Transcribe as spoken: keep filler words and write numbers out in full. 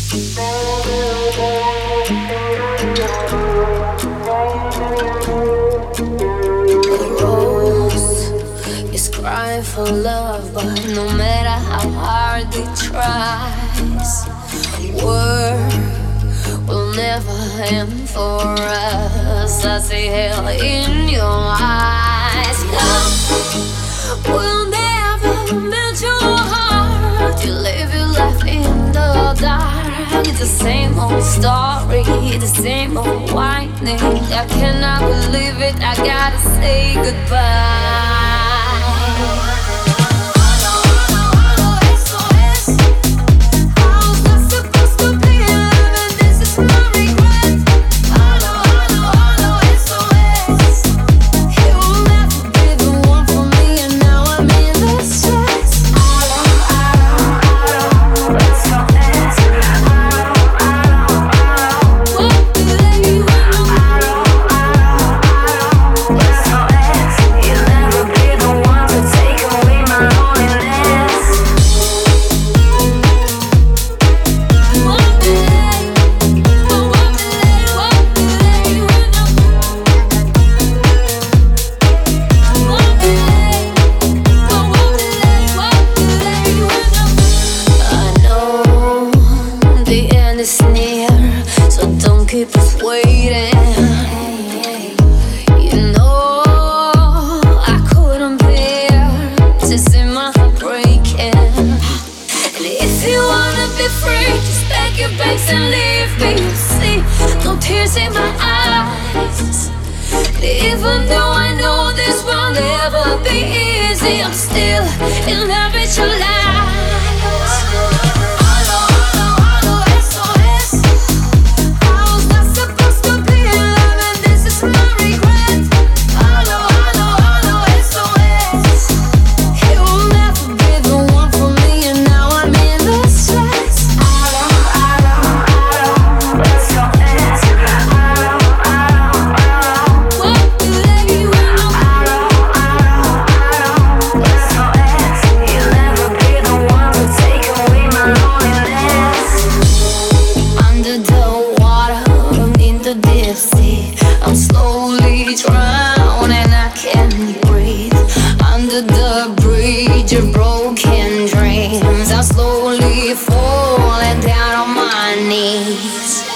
For love, but no matter how hard it tries, war will never end for us. I see hell in your eyes. Love will never melt your heart. You live your life in the dark. It's the same old story, the same old whining. I cannot believe it, I gotta say goodbye. And leave me, see, no tears in my eyes. Even though I know this will never be easy, I'm still in love with your lies. I'm slowly drowning, I can't breathe. Under the bridge of broken dreams, I'm slowly falling down on my knees.